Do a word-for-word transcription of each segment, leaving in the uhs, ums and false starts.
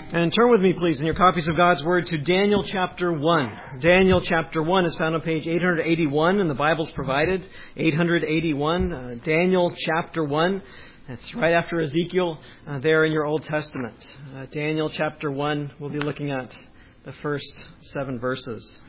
And turn with me, please, in your copies of God's Word to Daniel chapter one. Daniel chapter one is found on page eight eighty-one in the Bibles provided. eight eighty-one, uh, Daniel chapter one. That's right after Ezekiel uh, there in your Old Testament. Uh, Daniel chapter one, we'll be looking at the first seven verses.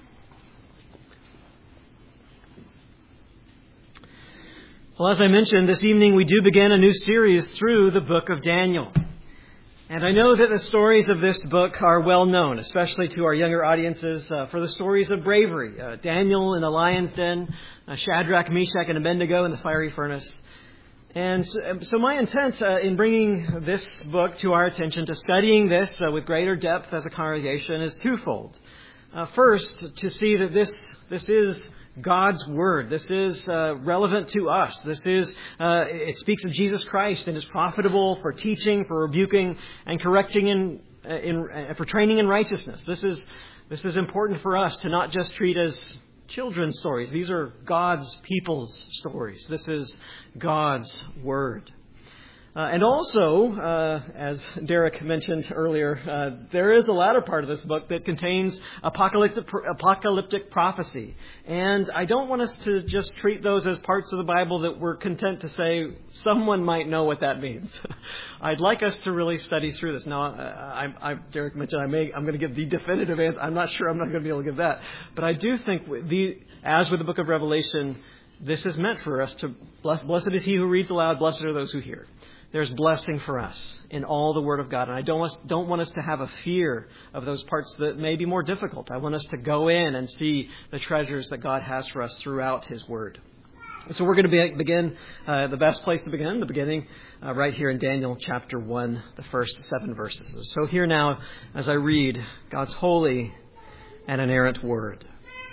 Well, as I mentioned, this evening we do begin a new series through the book of Daniel. And I know that the stories of this book are well known, especially to our younger audiences, uh, for the stories of bravery. Uh, Daniel in the lion's den, uh, Shadrach, Meshach, and Abednego in the fiery furnace. And so my intent uh, in bringing this book to our attention, to studying this uh, with greater depth as a congregation, is twofold. Uh, first, to see that this this is God's Word. This is uh, relevant to us. This is, uh, it speaks of Jesus Christ and is profitable for teaching, for rebuking, and correcting, in, in, uh, for training in righteousness. This is, this is important for us to not just treat as children's stories. These are God's people's stories. This is God's Word. Uh, and also, uh, as Derek mentioned earlier, uh, there is a latter part of this book that contains apocalyptic, apocalyptic prophecy. And I don't want us to just treat those as parts of the Bible that we're content to say someone might know what that means. I'd like us to really study through this. Now, I, I, Derek mentioned I may, I'm going to give the definitive answer. I'm not sure I'm not going to be able to give that. But I do think, the, as with the book of Revelation, this is meant for us to, bless, blessed is he who reads aloud, blessed are those who hear. There's blessing for us in all the Word of God. And I don't want, don't want us to have a fear of those parts that may be more difficult. I want us to go in and see the treasures that God has for us throughout His Word. So we're going to be, begin, uh, the best place to begin, the beginning, uh, right here in Daniel chapter one, the first seven verses. So here now, as I read God's holy and inerrant Word.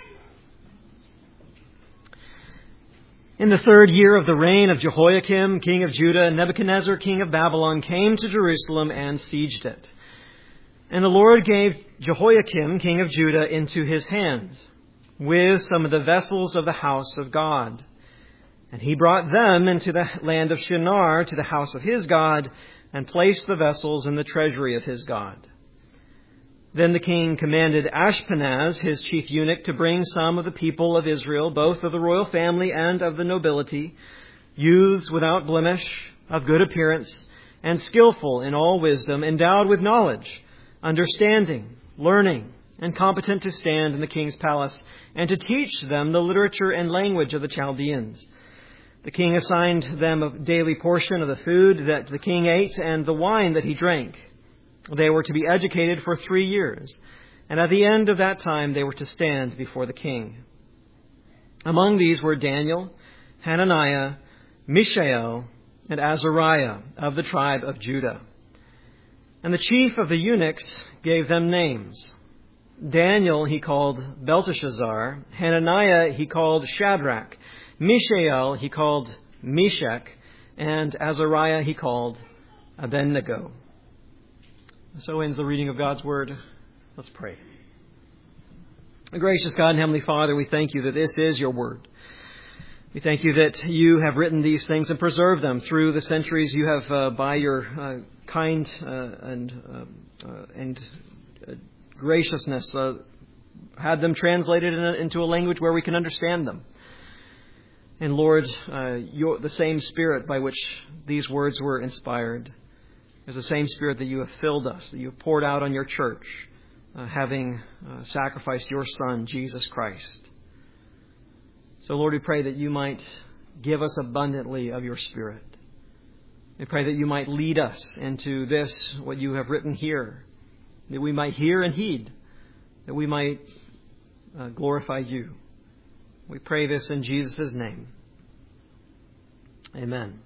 In the third year of the reign of Jehoiakim, king of Judah, Nebuchadnezzar, king of Babylon, came to Jerusalem and sieged it. And the Lord gave Jehoiakim, king of Judah, into his hand, with some of the vessels of the house of God. And he brought them into the land of Shinar, to the house of his God, and placed the vessels in the treasury of his God. Then the king commanded Ashpenaz, his chief eunuch, to bring some of the people of Israel, both of the royal family and of the nobility, youths without blemish, of good appearance, and skillful in all wisdom, endowed with knowledge, understanding, learning, and competent to stand in the king's palace, and to teach them the literature and language of the Chaldeans. The king assigned them a daily portion of the food that the king ate and the wine that he drank. They were to be educated for three years, and at the end of that time they were to stand before the king. Among these were Daniel, Hananiah, Mishael, and Azariah of the tribe of Judah. And the chief of the eunuchs gave them names. Daniel he called Belteshazzar, Hananiah he called Shadrach, Mishael he called Meshach, and Azariah he called Abednego. So ends the reading of God's Word. Let's pray. Gracious God and Heavenly Father, we thank you that this is your Word. We thank you that you have written these things and preserved them through the centuries. You have, uh, by your uh, kind uh, and uh, uh, and uh, graciousness, uh, had them translated in a, into a language where we can understand them. And Lord, uh, your, the same Spirit by which these words were inspired is the same Spirit that you have filled us, that you have poured out on your church, uh, having uh, sacrificed your Son, Jesus Christ. So, Lord, we pray that you might give us abundantly of your Spirit. We pray that you might lead us into this, what you have written here, that we might hear and heed, that we might uh, glorify you. We pray this in Jesus' name. Amen.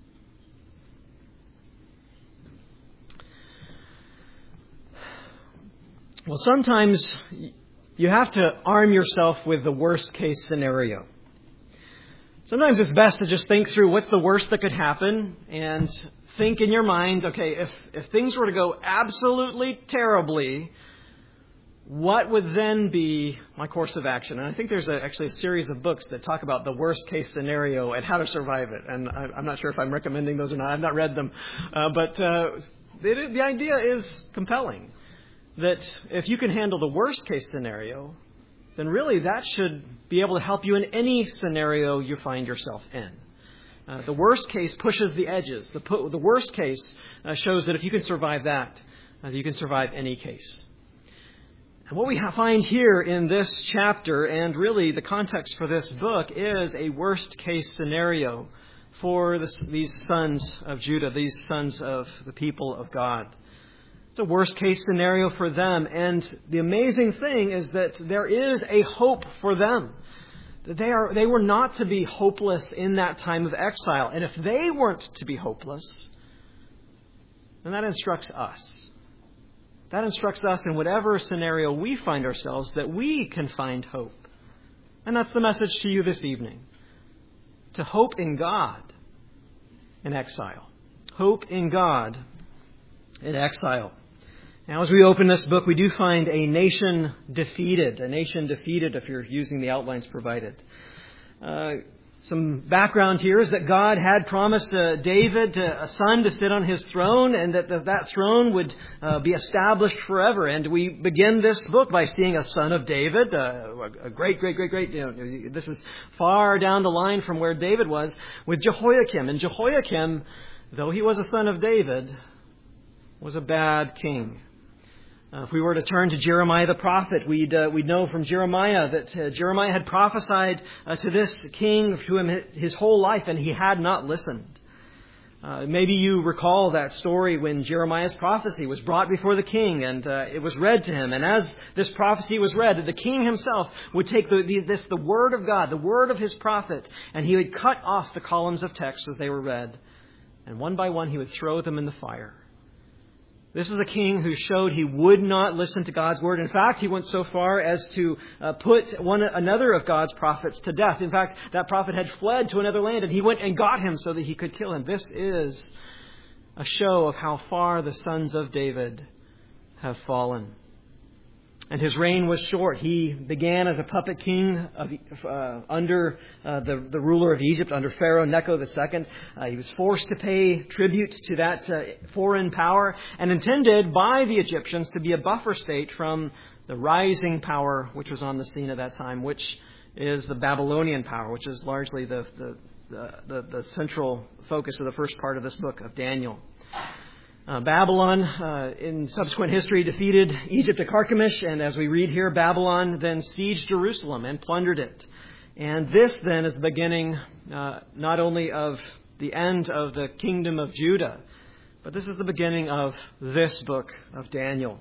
Well, sometimes you have to arm yourself with the worst case scenario. Sometimes it's best to just think through what's the worst that could happen and think in your mind, okay, if, if things were to go absolutely terribly, what would then be my course of action? And I think there's a, actually a series of books that talk about the worst case scenario and how to survive it. And I, I'm not sure if I'm recommending those or not. I've not read them. Uh, but uh, the, the idea is compelling. That if you can handle the worst case scenario, then really that should be able to help you in any scenario you find yourself in. Uh, the worst case pushes the edges. The, pu- the worst case uh, shows that if you can survive that, uh, you can survive any case. And what we find here in this chapter, and really the context for this book, is a worst case scenario for this, these sons of Judah, these sons of the people of God. It's a worst case scenario for them. And the amazing thing is that there is a hope for them. They are, they were not to be hopeless in that time of exile. And if they weren't to be hopeless, then that instructs us. That instructs us in whatever scenario we find ourselves that we can find hope. And that's the message to you this evening. To hope in God in exile. Hope in God in exile. Now, as we open this book, we do find a nation defeated. A nation defeated if you're using the outlines provided. Uh, some background here is that God had promised uh, David uh, a son to sit on his throne, and that the, that throne would uh, be established forever. And we begin this book by seeing a son of David, uh, a great, great, great, great. You know, this is far down the line from where David was, with Jehoiakim. And Jehoiakim, though he was a son of David, was a bad king. Uh, if we were to turn to Jeremiah the prophet, we'd, uh, we'd know from Jeremiah that uh, Jeremiah had prophesied uh, to this king, to him his whole life, and he had not listened. Uh, maybe you recall that story when Jeremiah's prophecy was brought before the king, and uh, it was read to him. And as this prophecy was read, the king himself would take the, the, this, the word of God, the word of his prophet, and he would cut off the columns of text as they were read. And one by one he would throw them in the fire. This is a king who showed he would not listen to God's word. In fact, he went so far as to uh, put one another of God's prophets to death. In fact, that prophet had fled to another land, and he went and got him so that he could kill him. This is a show of how far the sons of David have fallen. And his reign was short. He began as a puppet king of, uh, under uh, the, the ruler of Egypt, under Pharaoh Necho the Second. Uh, he was forced to pay tribute to that uh, foreign power, and intended by the Egyptians to be a buffer state from the rising power which was on the scene at that time, which is the Babylonian power, which is largely the, the, the, the, the central focus of the first part of this book of Daniel. Uh, Babylon, uh, in subsequent history, defeated Egypt at Carchemish, and as we read here, Babylon then sieged Jerusalem and plundered it. And this then is the beginning uh, not only of the end of the kingdom of Judah, but this is the beginning of this book of Daniel.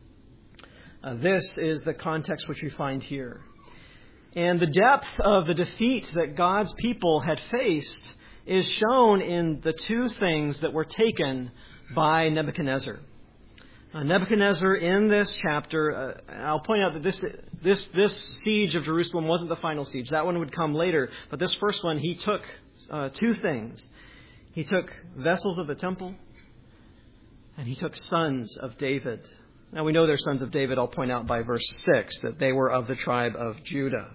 Uh, this is the context which we find here. And the depth of the defeat that God's people had faced is shown in the two things that were taken by Nebuchadnezzar. Uh, Nebuchadnezzar, in this chapter, uh, I'll point out that this this this siege of Jerusalem wasn't the final siege. That one would come later. But this first one, he took uh, two things. He took vessels of the temple, and he took sons of David. Now we know they're sons of David. I'll point out by verse six that they were of the tribe of Judah.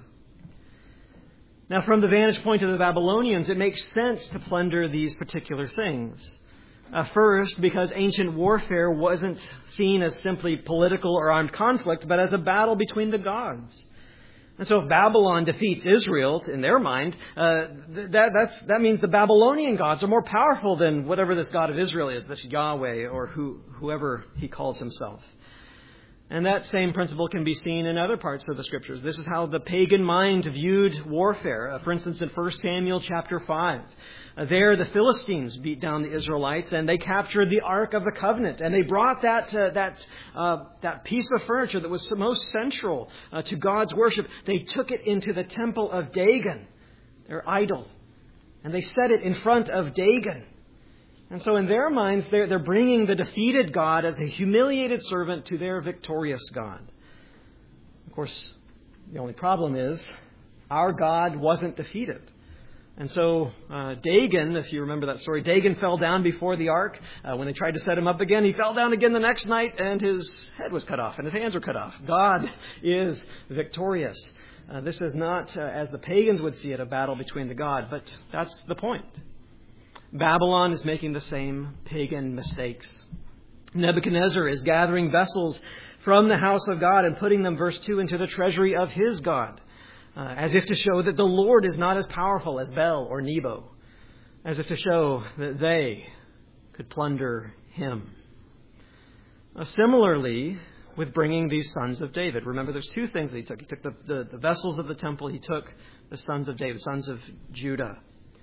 Now, from the vantage point of the Babylonians, it makes sense to plunder these particular things. Uh, first, because ancient warfare wasn't seen as simply political or armed conflict, but as a battle between the gods. And so if Babylon defeats Israel, in their mind, uh, that, that's, that means the Babylonian gods are more powerful than whatever this God of Israel is, this Yahweh or who, whoever he calls himself. And that same principle can be seen in other parts of the Scriptures. This is how the pagan mind viewed warfare. Uh, for instance, in First Samuel chapter five. Uh, there, the Philistines beat down the Israelites, and they captured the Ark of the Covenant. And they brought that uh, that uh, that piece of furniture that was most central uh, to God's worship. They took it into the temple of Dagon, their idol. And they set it in front of Dagon. And so in their minds, they're, they're bringing the defeated God as a humiliated servant to their victorious God. Of course, the only problem is our God wasn't defeated. And so uh, Dagon, if you remember that story, Dagon fell down before the ark. Uh, when they tried to set him up again, he fell down again the next night, and his head was cut off and his hands were cut off. God is victorious. Uh, this is not, uh, as the pagans would see it, a battle between the God, but that's the point. Babylon is making the same pagan mistakes. Nebuchadnezzar is gathering vessels from the house of God and putting them, verse two, into the treasury of his God, uh, as if to show that the Lord is not as powerful as Bel or Nebo, as if to show that they could plunder him. Uh, similarly, with bringing these sons of David. Remember, there's two things that he took. He took the, the, the vessels of the temple. He took the sons of David, sons of Judah.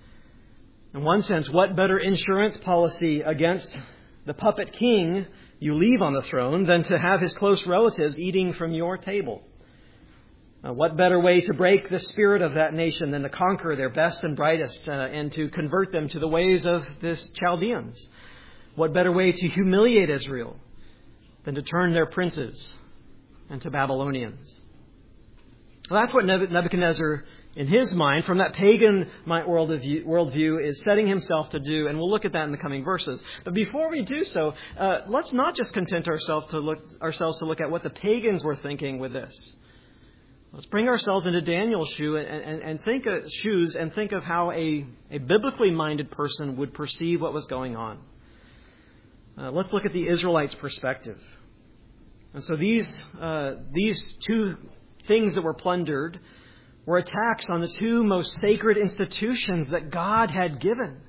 In one sense, what better insurance policy against the puppet king you leave on the throne than to have his close relatives eating from your table? Uh, what better way to break the spirit of that nation than to conquer their best and brightest uh, and to convert them to the ways of this Chaldeans? What better way to humiliate Israel than to turn their princes into Babylonians? Well, that's what Nebuchadnezzar, in his mind, from that pagan worldview, is setting himself to do, and we'll look at that in the coming verses. But before we do so, uh, let's not just content ourselves to look ourselves to look at what the pagans were thinking with this. Let's bring ourselves into Daniel's shoe and, and, and think of, shoes and think of how a, a biblically minded person would perceive what was going on. Uh, let's look at the Israelites' perspective. And so these uh, these two things that were plundered were attacks on the two most sacred institutions that God had given.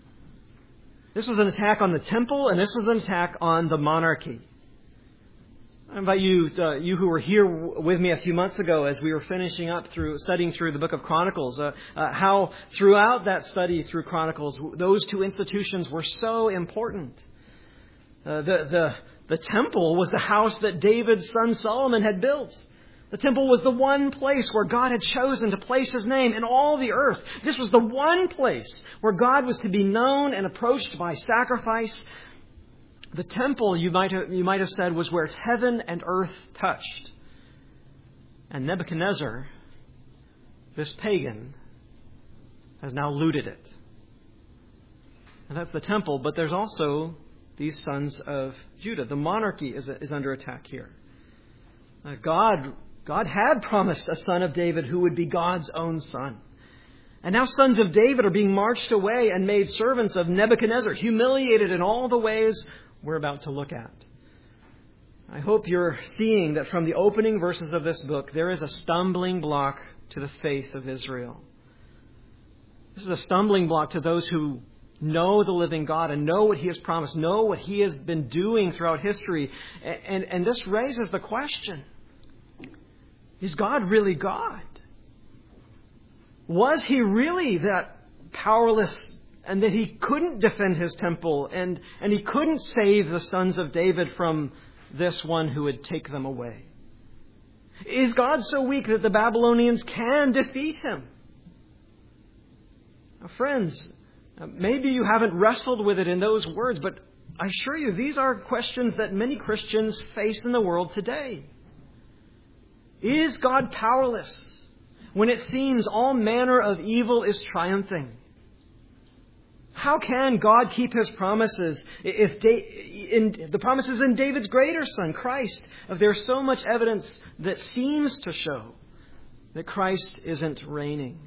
This was an attack on the temple, and this was an attack on the monarchy. I invite you, uh, you who were here with me a few months ago as we were finishing up through studying through the book of Chronicles, uh, uh, how throughout that study through Chronicles, those two institutions were so important. Uh, the, the, the temple was the house that David's son Solomon had built. The temple was the one place where God had chosen to place His name in all the earth. This was the one place where God was to be known and approached by sacrifice. The temple, you might have, you might have said, was where heaven and earth touched. And Nebuchadnezzar, this pagan, has now looted it. And that's the temple, but there's also these sons of Judah. The monarchy is, is under attack here. Uh, God, God had promised a son of David who would be God's own son. And now sons of David are being marched away and made servants of Nebuchadnezzar, humiliated in all the ways we're about to look at. I hope you're seeing that from the opening verses of this book, there is a stumbling block to the faith of Israel. This is a stumbling block to those who know the living God and know what He has promised, know what He has been doing throughout history. And, and, and this raises the question, is God really God? Was He really that powerless and that He couldn't defend His temple and, and He couldn't save the sons of David from this one who would take them away? Is God so weak that the Babylonians can defeat Him? Now, friends, maybe you haven't wrestled with it in those words, but I assure you these are questions that many Christians face in the world today. Is God powerless when it seems all manner of evil is triumphing? How can God keep His promises if da- in, the promises in David's greater son, Christ, if there's so much evidence that seems to show that Christ isn't reigning?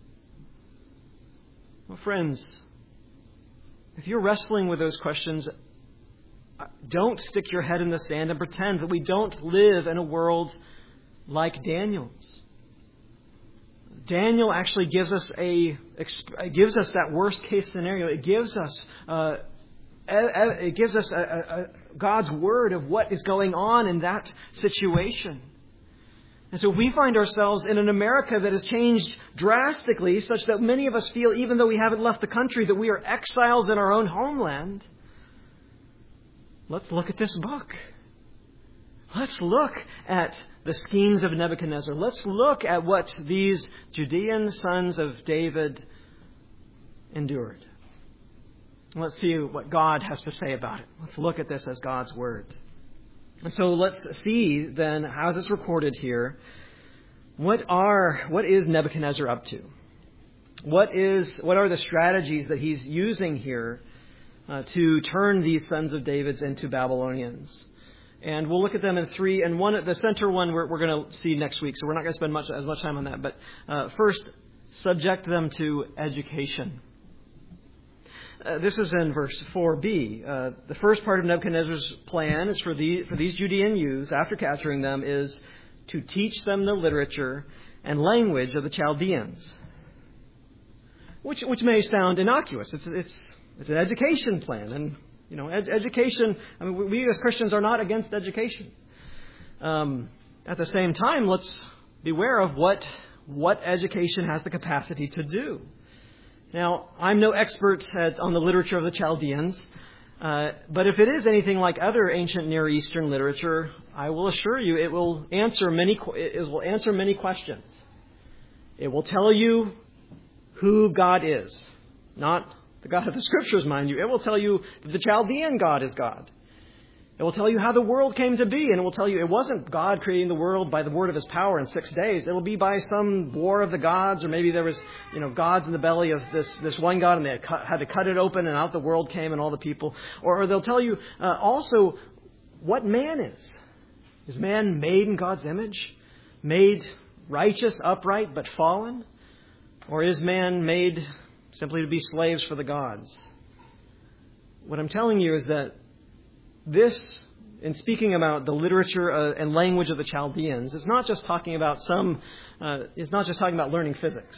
Well, friends, if you're wrestling with those questions, don't stick your head in the sand and pretend that we don't live in a world like Daniel's. Daniel actually gives us a gives us that worst case scenario. It gives us uh, it gives us a, a, God's word of what is going on in that situation. And so we find ourselves in an America that has changed drastically, such that many of us feel, even though we haven't left the country, that we are exiles in our own homeland. Let's look at this book. Let's look at the schemes of Nebuchadnezzar. Let's look at what these Judean sons of David endured. Let's see what God has to say about it. Let's look at this as God's word. And so let's see then, how is this recorded here? What are what is Nebuchadnezzar up to? What is what are the strategies that he's using here uh, to turn these sons of David's into Babylonians? And we'll look at them in three. And one, the center one, we're, we're going to see next week. So we're not going to spend much as much time on that. But uh, first, subject them to education. uh, this is in verse four b. Uh, the first part of Nebuchadnezzar's plan is for, the, for these Judean youths, after capturing them, is to teach them the literature and language of the Chaldeans. Which, which may sound innocuous. It's, it's, it's an education plan. And, you know, ed- education, I mean, we as Christians are not against education. Um, at the same time, let's beware of what, what education has the capacity to do. Now, I'm no expert at, on the literature of the Chaldeans, uh, but if it is anything like other ancient Near Eastern literature, I will assure you it will answer many, it will answer many questions. It will tell you who God is. Not the God of the Scriptures, mind you. It will tell you that the Chaldean God is God. It will tell you how the world came to be, and it will tell you it wasn't God creating the world by the word of His power in six days. It will be by some war of the gods, or maybe there was, you know, gods in the belly of this, this one God, and they had, cut, had to cut it open, and out the world came and all the people. Or, or they'll tell you uh, also what man is. Is man made in God's image? Made righteous, upright, but fallen? Or is man made simply to be slaves for the gods? What I'm telling you is that this, in speaking about the literature uh, and language of the Chaldeans, is not just talking about some, uh, it's not just talking about learning physics.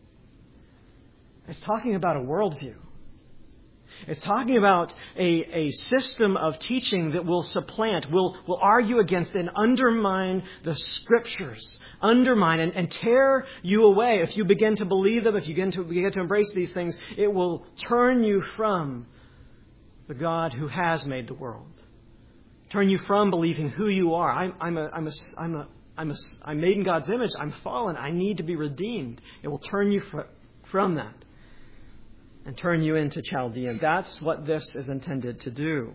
It's talking about a worldview. It's talking about a, a system of teaching that will supplant, will, will argue against and undermine the Scriptures, undermine and, and tear you away. If you begin to believe them, if you begin to, begin to embrace these things, it will turn you from the God who has made the world. Turn you from believing who you are. I'm, I'm, a, I'm, a, I'm, a, I'm, a, I'm made in God's image. I'm fallen. I need to be redeemed. It will turn you fr- from that. And turn you into Chaldean. That's what this is intended to do.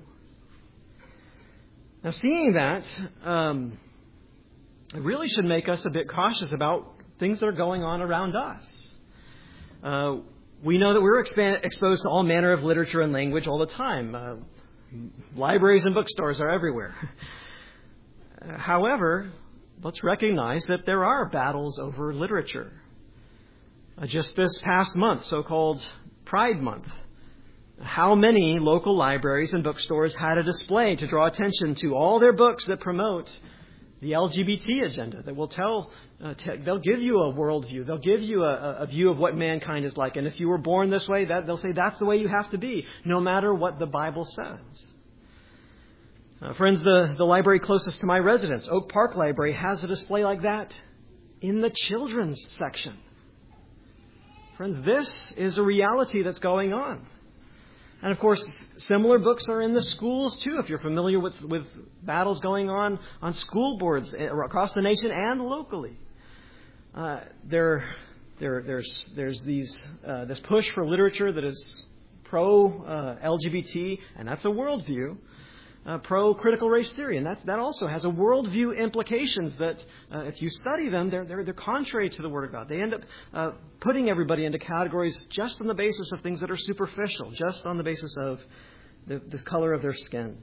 Now, seeing that, um, it really should make us a bit cautious about things that are going on around us. Uh, we know that we're expan- exposed to all manner of literature and language all the time. Uh, libraries and bookstores are everywhere. Uh, however, let's recognize that there are battles over literature. Uh, just this past month, so-called Pride Month, how many local libraries and bookstores had a display to draw attention to all their books that promote the L G B T agenda, that will tell, uh, t- they'll give you a worldview, they'll give you a, a view of what mankind is like, and if you were born this way, that they'll say that's the way you have to be, no matter what the Bible says. Uh, friends, the, the library closest to my residence, Oak Park Library, has a display like that in the children's section. Friends, this is a reality that's going on. And of course, similar books are in the schools too, if you're familiar with, with battles going on on school boards across the nation and locally. Uh, there, there, there's, there's these, uh, this push for literature that is pro-L G B T, and that's a worldview. Uh, pro-critical race theory, and that that also has a worldview implications that uh, if you study them, they're, they're they're contrary to the Word of God. They end up uh, putting everybody into categories just on the basis of things that are superficial, just on the basis of the, the color of their skin.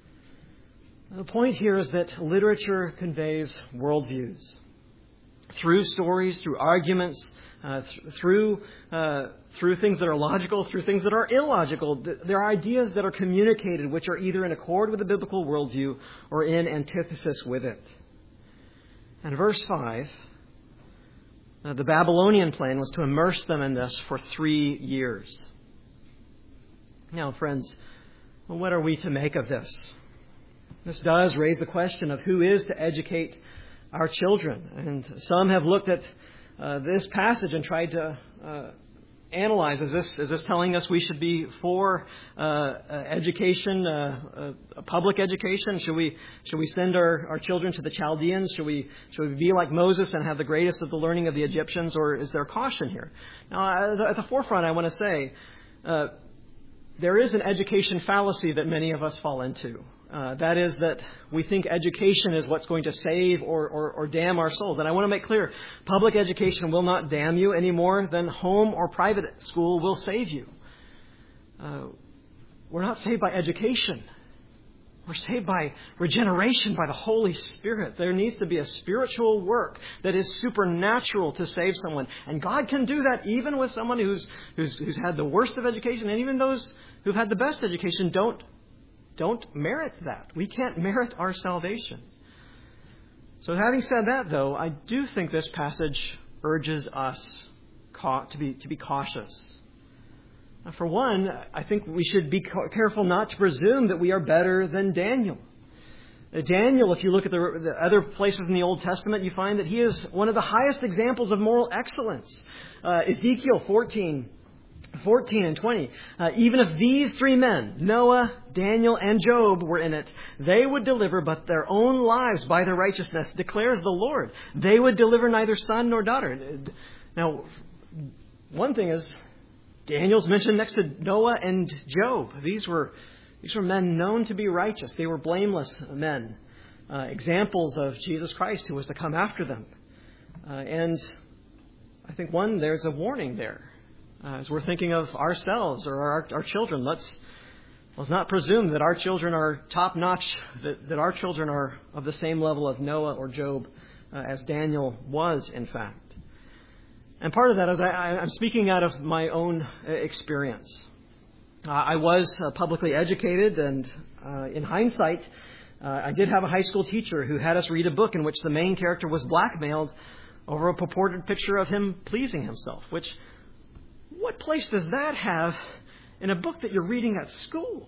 The point here is that literature conveys worldviews through stories, through arguments, uh, th- through uh, through things that are logical, through things that are illogical. There are ideas that are communicated which are either in accord with the biblical worldview or in antithesis with it. And verse five, uh, the Babylonian plan was to immerse them in this for three years. Now, friends, well, what are we to make of this? This does raise the question of who is to educate our children. And some have looked at uh, this passage and tried to uh, analyze, is this is this telling us we should be for uh, uh, education, uh, uh, public education? Should we should we send our, our children to the Chaldeans? Should we should we be like Moses and have the greatest of the learning of the Egyptians? Or is there caution here? Now, at the forefront, I want to say uh, there is an education fallacy that many of us fall into. Uh, that is that we think education is what's going to save or, or, or damn our souls. And I want to make clear, public education will not damn you any more than home or private school will save you. Uh, we're not saved by education. We're saved by regeneration by the Holy Spirit. There needs to be a spiritual work that is supernatural to save someone. And God can do that even with someone who's, who's, who's had the worst of education. And even those who've had the best education don't, don't merit that. We can't merit our salvation. So having said that, though, I do think this passage urges us to be, to be cautious. For one, I think we should be careful not to presume that we are better than Daniel. Daniel, if you look at the, the other places in the Old Testament, you find that he is one of the highest examples of moral excellence. Uh, Ezekiel fourteen, fourteen and twenty. Uh, even if these three men, Noah, Daniel, and Job, were in it, they would deliver but their own lives by their righteousness, declares the Lord. They would deliver neither son nor daughter. Now, one thing is, Daniel's mentioned next to Noah and Job. These were these were men known to be righteous. They were blameless men, uh, examples of Jesus Christ who was to come after them. Uh, and I think, one, there's a warning there. Uh, as we're thinking of ourselves or our, our children, let's let's not presume that our children are top-notch, that, that our children are of the same level of Noah or Job uh, as Daniel was, in fact. And part of that is I, I'm speaking out of my own experience. Uh, I was uh, publicly educated, and uh, in hindsight, uh, I did have a high school teacher who had us read a book in which the main character was blackmailed over a purported picture of him pleasing himself. Which, what place does that have in a book that you're reading at school?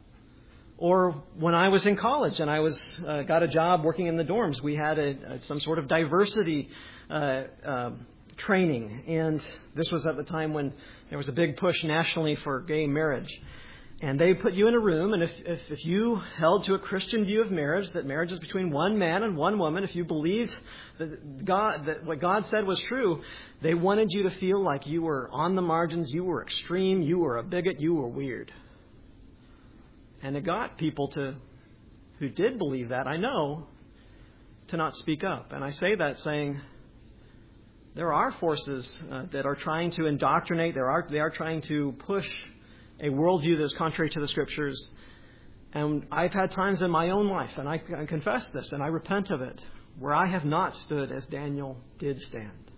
Or when I was in college and I was uh, got a job working in the dorms, we had a, a, some sort of diversity uh, um, training, and this was at the time when there was a big push nationally for gay marriage. And they put you in a room, and if, if, if you held to a Christian view of marriage, that marriage is between one man and one woman, if you believed that God, that what God said was true, they wanted you to feel like you were on the margins, you were extreme, you were a bigot, you were weird. And it got people to, who did believe that, I know, to not speak up. And I say that saying, there are forces uh, that are trying to indoctrinate. There are they are trying to push a worldview that is contrary to the Scriptures. And I've had times in my own life, and I, I confess this, and I repent of it, where I have not stood as Daniel did stand.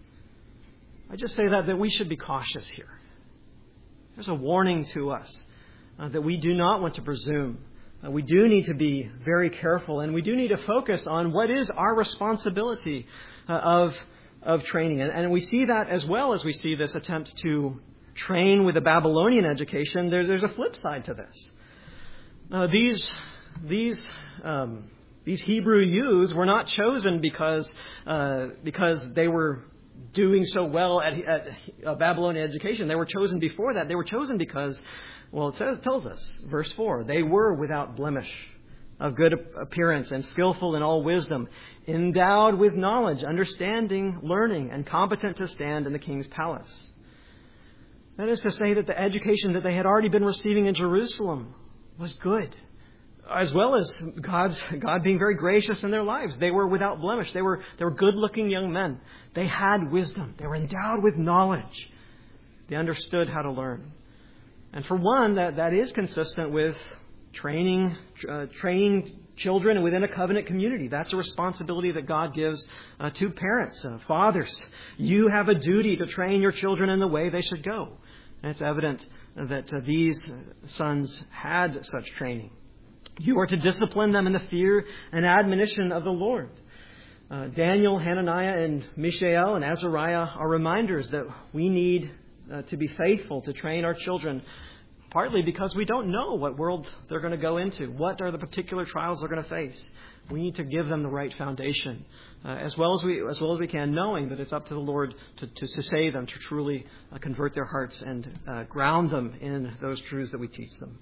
I just say that that we should be cautious here. There's a warning to us uh, that we do not want to presume. Uh, we do need to be very careful, and we do need to focus on what is our responsibility uh, of of training. And, and we see that as well as we see this attempt to train with a Babylonian education. There's, there's a flip side to this. Uh, these these um, these Hebrew youths were not chosen because uh, because they were doing so well at, at a Babylonian education. They were chosen before that. They were chosen because, well, it says, tells us, verse four, they were without blemish, of good appearance, and skillful in all wisdom, endowed with knowledge, understanding, learning, and competent to stand in the king's palace. That is to say that the education that they had already been receiving in Jerusalem was good, as well as God's God being very gracious in their lives. They were without blemish. They were they were good-looking young men. They had wisdom. They were endowed with knowledge. They understood how to learn. And for one, that, that is consistent with Training, uh, training children within a covenant community. That's a responsibility that God gives uh, to parents, uh, fathers. You have a duty to train your children in the way they should go. And it's evident that uh, these sons had such training. You are to discipline them in the fear and admonition of the Lord. Uh, Daniel, Hananiah, and Mishael, and Azariah are reminders that we need uh, to be faithful to train our children, partly because we don't know what world they're going to go into. What are the particular trials they're going to face? We need to give them the right foundation, uh, as well as we as well as we can, knowing that it's up to the Lord to, to, to save them, to truly uh, convert their hearts and uh, ground them in those truths that we teach them.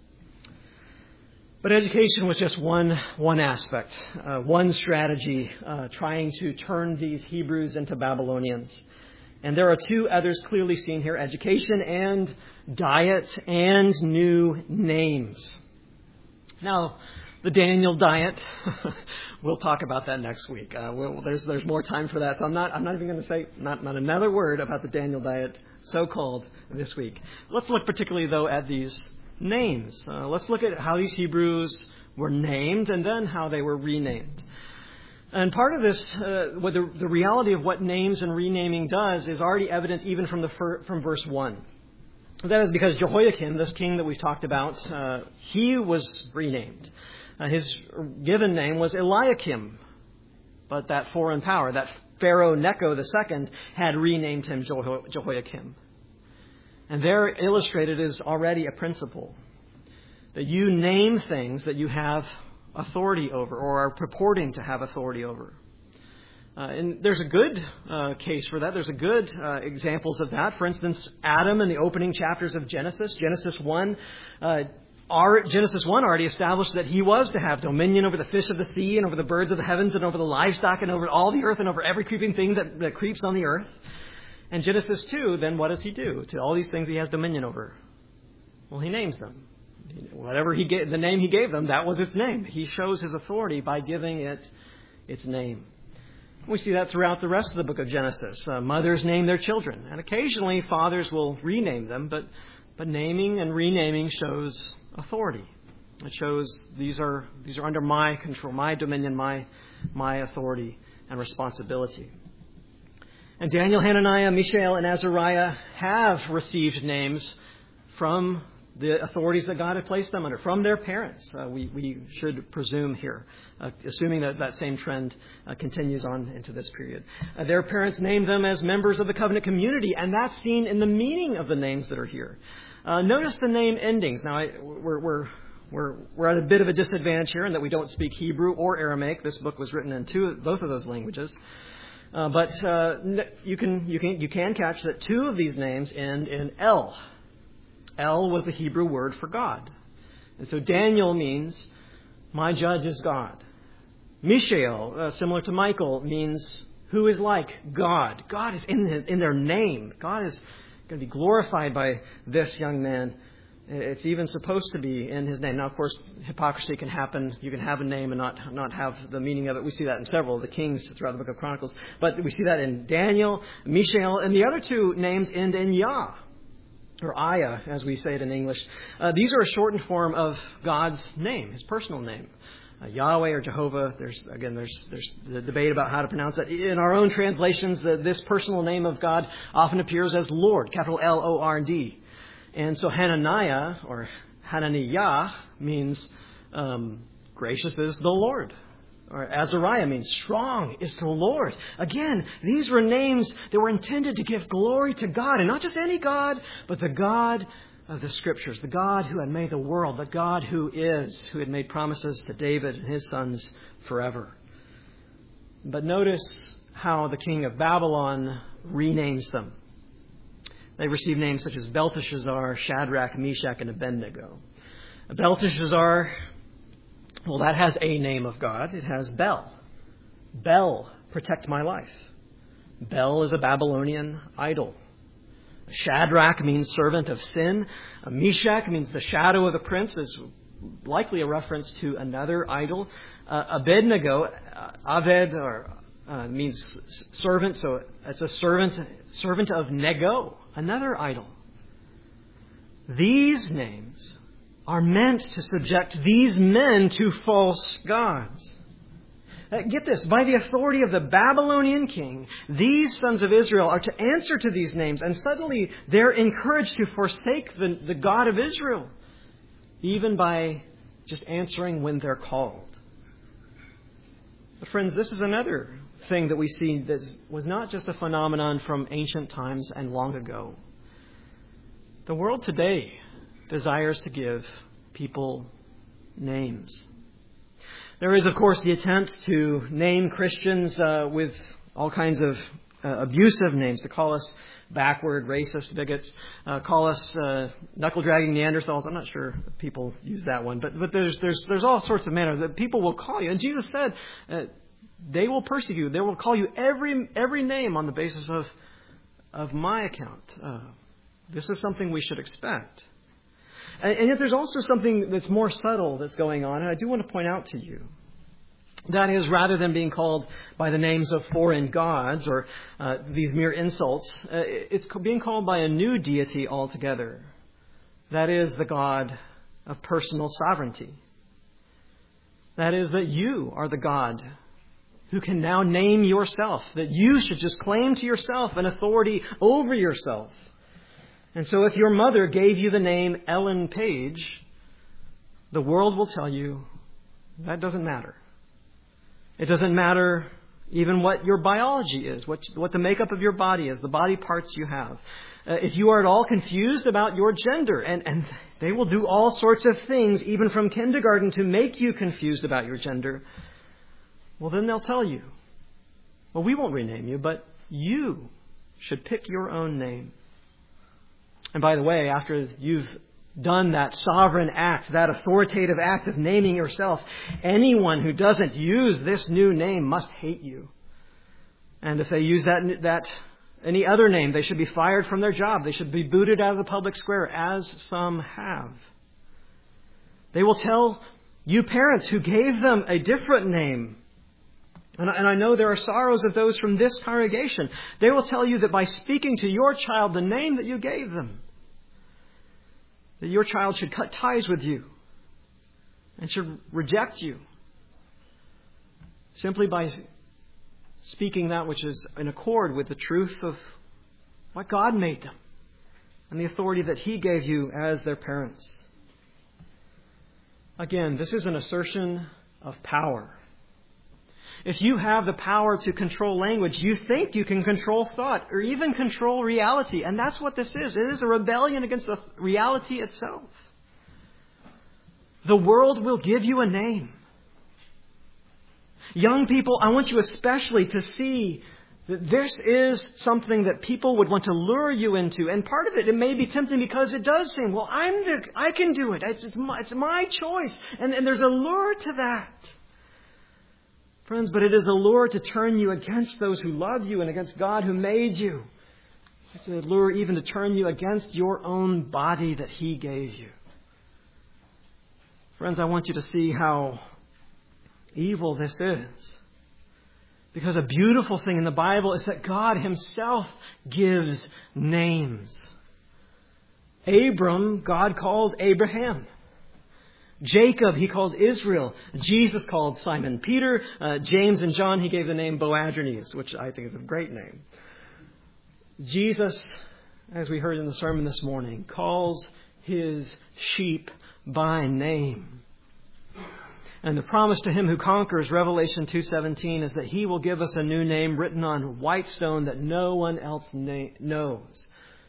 But education was just one one aspect, uh, one strategy, uh, trying to turn these Hebrews into Babylonians. And there are two others clearly seen here: education and diet and new names. Now, the Daniel diet, we'll talk about that next week. Uh, we'll, there's there's more time for that, so I'm not I'm not even going to say not not another word about the Daniel diet, so called, this week. Let's look particularly though at these names. Uh, let's look at how these Hebrews were named and then how they were renamed. And part of this, uh, what the, the reality of what names and renaming does is already evident even from the fir- from verse one. That is because Jehoiakim, this king that we've talked about, uh, he was renamed. Uh, his given name was Eliakim, but that foreign power, that Pharaoh Necho the Second, had renamed him Jeho- Jehoiakim. And there illustrated is already a principle that you name things that you have authority over or are purporting to have authority over. Uh, and there's a good uh, case for that. There's a good uh, examples of that. For instance, Adam in the opening chapters of Genesis, Genesis one, uh, our, Genesis one already established that he was to have dominion over the fish of the sea and over the birds of the heavens and over the livestock and over all the earth and over every creeping thing that, that creeps on the earth. And Genesis two, then what does he do? To all these things he has dominion over. Well, he names them. Whatever he gave, the name he gave them, that was its name. He shows his authority by giving it its name. We see that throughout the rest of the book of Genesis. Uh, mothers name their children, and occasionally fathers will rename them, but, but naming and renaming shows authority. It shows these are these are under my control, my dominion, my my authority and responsibility. And Daniel, Hananiah, Mishael, and Azariah have received names from the authorities that God had placed them under, from their parents, uh, we, we should presume here, uh, assuming that that same trend uh, continues on into this period. Uh, their parents named them as members of the covenant community, and that's seen in the meaning of the names that are here. Uh, notice the name endings. Now, I, we're, we're, we're, we're at a bit of a disadvantage here in that we don't speak Hebrew or Aramaic. This book was written in two, both of those languages. Uh, but uh, you can you can you can catch that two of these names end in El. El was the Hebrew word for God. And so Daniel means, my judge is God. Mishael, uh, similar to Michael, means who is like God. God is in, the, in their name. God is going to be glorified by this young man. It's even supposed to be in his name. Now, of course, hypocrisy can happen. You can have a name and not, not have the meaning of it. We see that in several of the kings throughout the book of Chronicles. But we see that in Daniel, Mishael, and the other two names end in Yah. Or Aya, as we say it in English. Uh, these are a shortened form of God's name, His personal name. Uh, Yahweh or Jehovah, there's again, there's there's the debate about how to pronounce that. In our own translations, the, this personal name of God often appears as Lord, capital L O R D. And so Hananiah, or Hananiah, means um, gracious is the Lord. Or Azariah means strong is the Lord. Again, these were names that were intended to give glory to God. And not just any God, but the God of the Scriptures. The God who had made the world. The God who is, who had made promises to David and his sons forever. But notice how the king of Babylon renames them. They receive names such as Belteshazzar, Shadrach, Meshach, and Abednego. Belteshazzar, well, that has a name of God. It has Bel. Bel, protect my life. Bel is a Babylonian idol. Shadrach means servant of sin. Meshach means the shadow of the prince, is likely a reference to another idol. Uh, Abednego, uh, Aved, or uh, means servant, so it's a servant, servant of Nego, another idol. These names are meant to subject these men to false gods. Uh, get this, by the authority of the Babylonian king, these sons of Israel are to answer to these names, and suddenly they're encouraged to forsake the, the God of Israel, even by just answering when they're called. But friends, this is another thing that we see that was not just a phenomenon from ancient times and long ago. The world today desires to give people names. There is, of course, the attempt to name Christians uh, with all kinds of uh, abusive names, to call us backward, racist, bigots, uh, call us uh, knuckle-dragging Neanderthals. I'm not sure if people use that one, but but there's there's there's all sorts of manner that people will call you. And Jesus said, uh, they will persecute you. They will call you every every name on the basis of of my account. Uh, this is something we should expect. And, and yet there's also something that's more subtle that's going on, and I do want to point out to you. That is, rather than being called by the names of foreign gods or uh, these mere insults, uh, it's being called by a new deity altogether. That is the God of personal sovereignty. That is, that you are the God who can now name yourself, that you should just claim to yourself an authority over yourself. And so if your mother gave you the name Ellen Page, the world will tell you that doesn't matter. It doesn't matter even what your biology is, what, what the makeup of your body is, the body parts you have. Uh, if you are at all confused about your gender, and, and they will do all sorts of things, even from kindergarten, to make you confused about your gender, well, then they'll tell you, well, we won't rename you, but you should pick your own name. And by the way, after you've done that sovereign act, that authoritative act of naming yourself, anyone who doesn't use this new name must hate you. And if they use that that any other name, they should be fired from their job. They should be booted out of the public square, as some have. They will tell you parents who gave them a different name, and I, and I know there are sorrows of those from this congregation, they will tell you that by speaking to your child the name that you gave them, that your child should cut ties with you and should reject you simply by speaking that which is in accord with the truth of what God made them and the authority that He gave you as their parents. Again, this is an assertion of power. If you have the power to control language, you think you can control thought or even control reality. And that's what this is. It is a rebellion against the reality itself. The world will give you a name. Young people, I want you especially to see that this is something that people would want to lure you into. And part of it, it may be tempting because it does seem, well, I'm the, I can do it. It's, it's, my, it's my choice. And, and there's a lure to that. Friends, but it is a lure to turn you against those who love you and against God who made you. It's a lure even to turn you against your own body that He gave you. Friends, I want you to see how evil this is. Because a beautiful thing in the Bible is that God Himself gives names. Abram, God called Abraham. Jacob, He called Israel. Jesus called Simon Peter. Uh, James and John, He gave the name Boanerges, which I think is a great name. Jesus, as we heard in the sermon this morning, calls His sheep by name. And the promise to him who conquers, Revelation two seventeen, is that He will give us a new name written on white stone that no one else na- knows.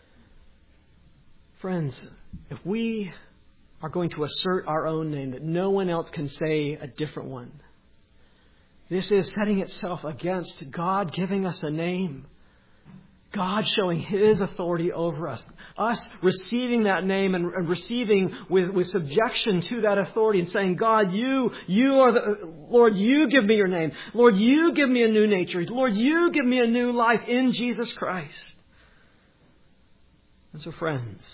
Friends, if we are going to assert our own name, that no one else can say a different one, this is setting itself against God giving us a name. God showing His authority over us. Us receiving that name and, and receiving with, with subjection to that authority and saying, God, you, you are the, Lord, you give me your name. Lord, you give me a new nature. Lord, you give me a new life in Jesus Christ. And so, friends,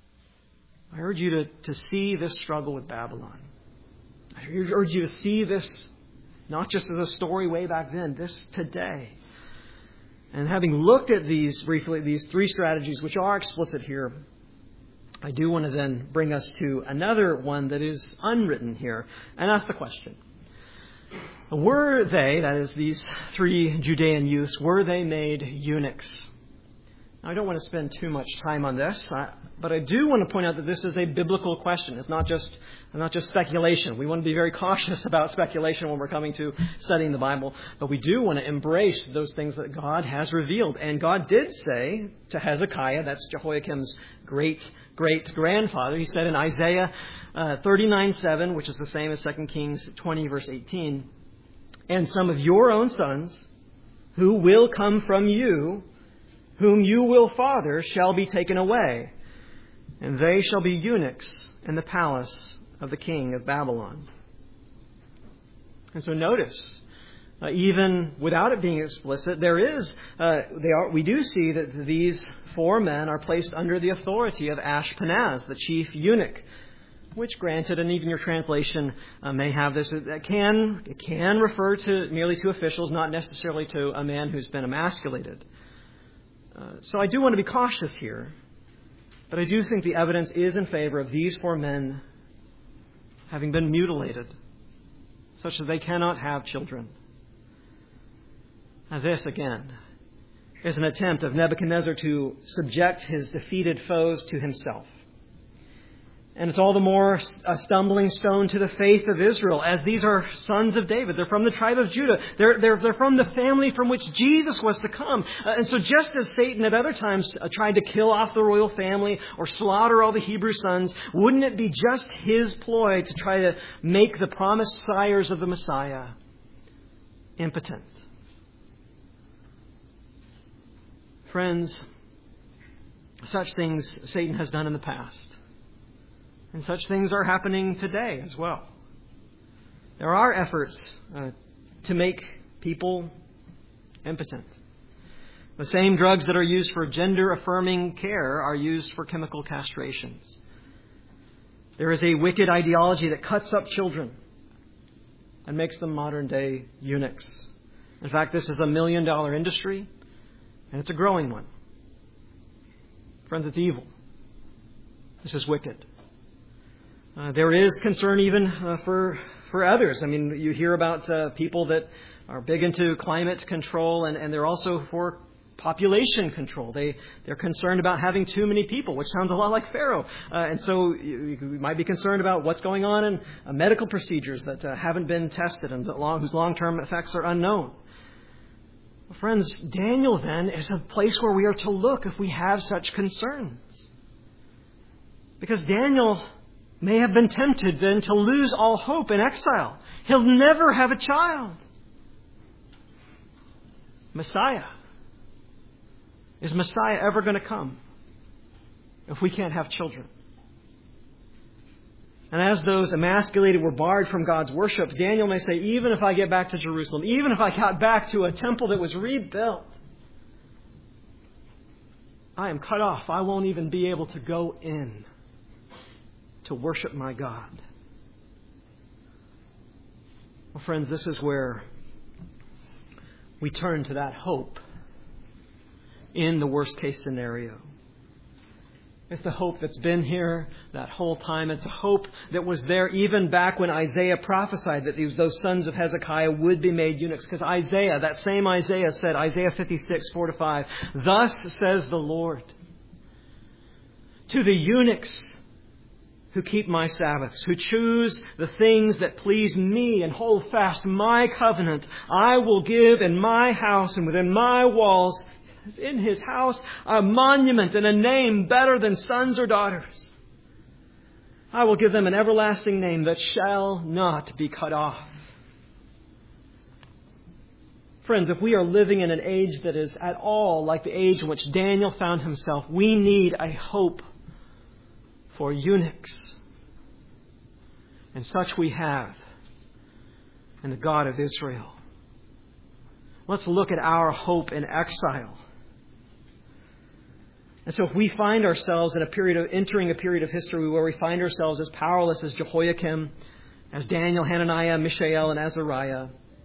I urge you to, to see this struggle with Babylon. I urge you to see this not just as a story way back then, this today. And having looked at these briefly, these three strategies, which are explicit here, I do want to then bring us to another one that is unwritten here and ask the question. Were they, that is these three Judean youths, were they made eunuchs? Now, I don't want to spend too much time on this, but I do want to point out that this is a biblical question. It's not just not just speculation. We want to be very cautious about speculation when we're coming to studying the Bible, but we do want to embrace those things that God has revealed. And God did say to Hezekiah, that's Jehoiakim's great, great grandfather, He said in Isaiah uh, thirty-nine seven, which is the same as Second Kings twenty, verse eighteen, and some of your own sons who will come from you, whom you will father, shall be taken away, and they shall be eunuchs in the palace of the king of Babylon. And so notice, uh, even without it being explicit, there is, uh, they are, we do see that these four men are placed under the authority of Ashpenaz, the chief eunuch, which granted, and even your translation uh, may have this, it can, it can refer to merely to officials, not necessarily to a man who's been emasculated. Uh, so I do want to be cautious here, but I do think the evidence is in favor of these four men having been mutilated, such that they cannot have children. Now this, again, is an attempt of Nebuchadnezzar to subject his defeated foes to himself. And it's all the more a stumbling stone to the faith of Israel, as these are sons of David. They're from the tribe of Judah. They're, they're, they're from the family from which Jesus was to come. Uh, and so just as Satan at other times uh, tried to kill off the royal family or slaughter all the Hebrew sons, wouldn't it be just his ploy to try to make the promised sires of the Messiah impotent? Friends, such things Satan has done in the past. And such things are happening today as well. There are efforts uh, to make people impotent. The same drugs that are used for gender-affirming care are used for chemical castrations. There is a wicked ideology that cuts up children and makes them modern-day eunuchs. In fact, this is a million-dollar industry, and it's a growing one. Friends, it's evil. This is wicked. Uh, there is concern even uh, for for others. I mean, you hear about uh, people that are big into climate control, and, and they're also for population control. They, they're concerned about having too many people, which sounds a lot like Pharaoh. Uh, and so you, you might be concerned about what's going on in uh, medical procedures that uh, haven't been tested and that long, whose long-term effects are unknown. Well, friends, Daniel then is a place where we are to look if we have such concerns. Because Daniel may have been tempted then to lose all hope in exile. He'll never have a child. Messiah. Is Messiah ever going to come if we can't have children? And as those emasculated were barred from God's worship, Daniel may say, even if I get back to Jerusalem, even if I got back to a temple that was rebuilt, I am cut off. I won't even be able to go in to worship my God. Well, friends, this is where we turn to that hope in the worst case scenario. It's the hope that's been here that whole time. It's a hope that was there even back when Isaiah prophesied that these, those sons of Hezekiah would be made eunuchs. Because Isaiah, that same Isaiah said, Isaiah fifty-six, four to five, thus says the Lord, to the eunuchs who keep my Sabbaths, who choose the things that please me and hold fast my covenant, I will give in my house and within my walls, in his house, a monument and a name better than sons or daughters. I will give them an everlasting name that shall not be cut off. Friends, if we are living in an age that is at all like the age in which Daniel found himself, we need a hope for eunuchs. And such we have in the God of Israel. Let's look at our hope in exile. And so if we find ourselves in a period of entering a period of history where we find ourselves as powerless as Jehoiakim, as Daniel, Hananiah, Mishael, and Azariah,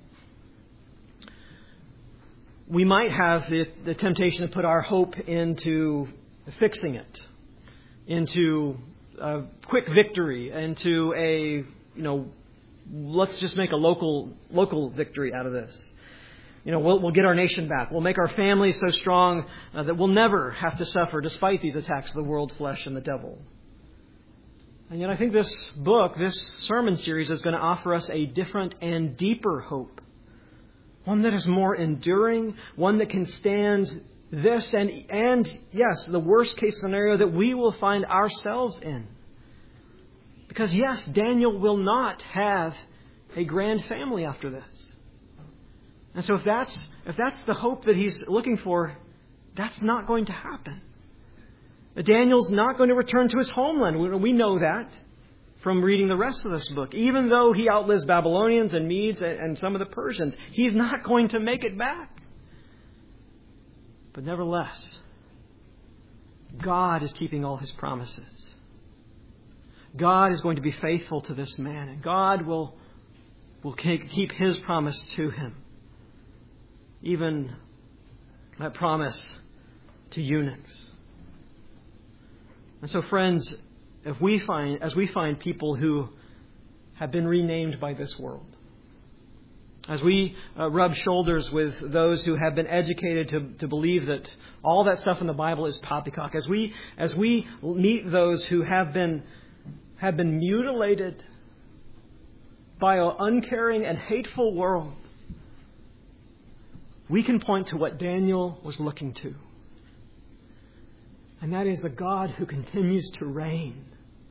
we might have the, the temptation to put our hope into fixing it, into a quick victory, into a, you know, let's just make a local local victory out of this. You know, we'll, we'll get our nation back. We'll make our families so strong uh, that we'll never have to suffer despite these attacks of the world, flesh, and the devil. And yet I think this book, this sermon series, is going to offer us a different and deeper hope. One that is more enduring, one that can stand this and, and yes, the worst case scenario that we will find ourselves in. Because yes, Daniel will not have a grand family after this. And so if that's if that's the hope that he's looking for, that's not going to happen. Daniel's not going to return to his homeland. We know that from reading the rest of this book. Even though he outlives Babylonians and Medes and some of the Persians, he's not going to make it back. But nevertheless, God is keeping all his promises. God is going to be faithful to this man, and God will, will keep his promise to him. Even that promise to eunuchs. And so, friends, if we find, as we find people who have been renamed by this world, As we uh, rub shoulders with those who have been educated to, to believe that all that stuff in the Bible is poppycock, as we as we meet those who have been have been mutilated by an uncaring and hateful world, we can point to what Daniel was looking to. And that is the God who continues to reign.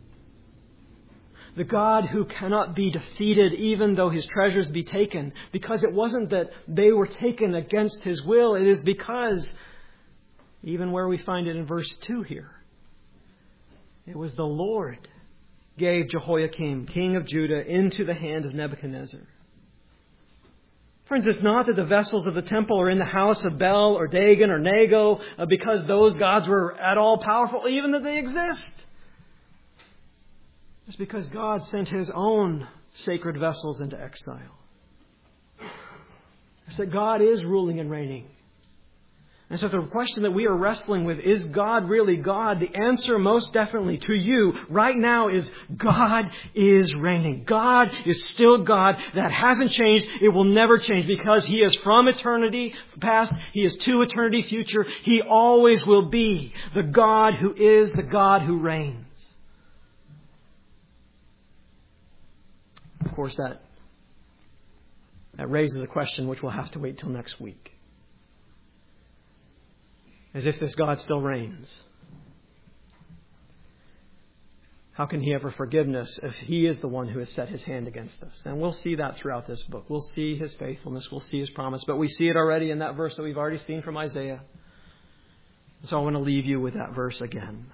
The God who cannot be defeated even though His treasures be taken. Because it wasn't that they were taken against His will. It is because, even where we find it in verse two here, it was the Lord gave Jehoiakim, king of Judah, into the hand of Nebuchadnezzar. Friends, it's not that the vessels of the temple are in the house of Bel or Dagon or Nago uh, because those gods were at all powerful, even that they exist. It's because God sent His own sacred vessels into exile. It's that God is ruling and reigning. And so the question that we are wrestling with, is God really God? The answer most definitely to you right now is God is reigning. God is still God. That hasn't changed. It will never change because He is from eternity past. He is to eternity future. He always will be the God who is the God who reigns. Of course, that, that raises a question which we'll have to wait till next week. As if this God still reigns. How can He ever forgive us if He is the one who has set His hand against us? And we'll see that throughout this book. We'll see His faithfulness. We'll see His promise. But we see it already in that verse that we've already seen from Isaiah. So I want to leave you with that verse again.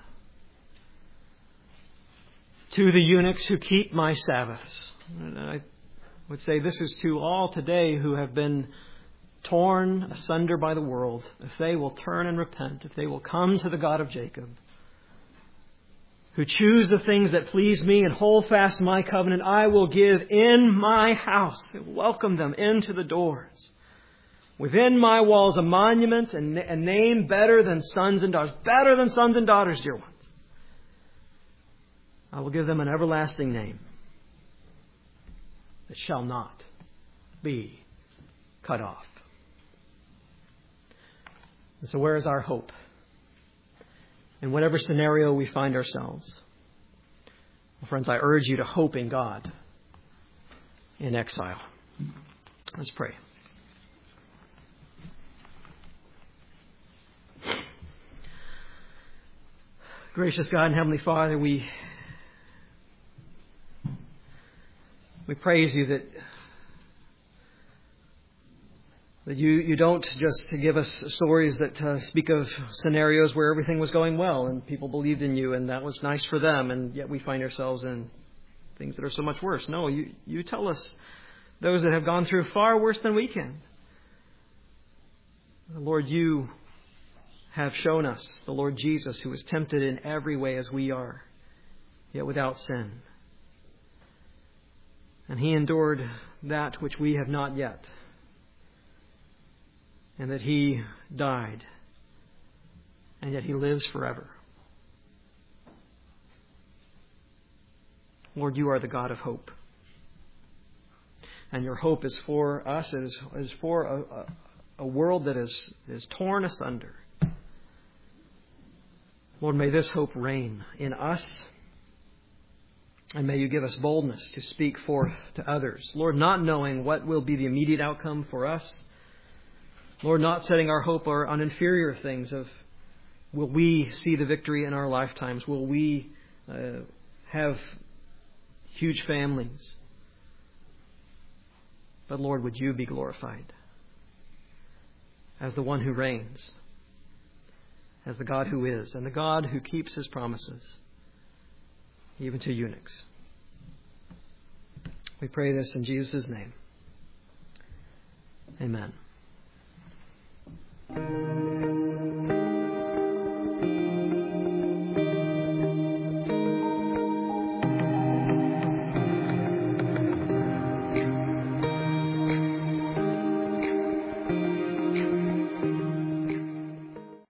To the eunuchs who keep my Sabbaths. And I would say this is to all today who have been torn asunder by the world. If they will turn and repent, if they will come to the God of Jacob, who choose the things that please me and hold fast my covenant, I will give in my house, welcome them into the doors, within my walls a monument and a name better than sons and daughters, better than sons and daughters, dear ones. I will give them an everlasting name that shall not be cut off. And so where is our hope? In whatever scenario we find ourselves. Well, friends, I urge you to hope in God in exile. Let's pray. Gracious God and Heavenly Father, we we praise You that That you, you don't just give us stories that uh, speak of scenarios where everything was going well and people believed in You and that was nice for them, and yet we find ourselves in things that are so much worse. No, you, you tell us those that have gone through far worse than we can. Lord, You have shown us the Lord Jesus, who was tempted in every way as we are, yet without sin. And He endured that which we have not yet. And that He died, and yet He lives forever. Lord, You are the God of hope. And Your hope is for us, it is, is for a, a, a world that is, is torn asunder. Lord, may this hope reign in us, and may You give us boldness to speak forth to others. Lord, not knowing what will be the immediate outcome for us, Lord, not setting our hope on inferior things of will we see the victory in our lifetimes? Will we uh, have huge families? But Lord, would You be glorified as the one who reigns, as the God who is, and the God who keeps His promises, even to eunuchs. We pray this in Jesus' name. Amen. Thank you.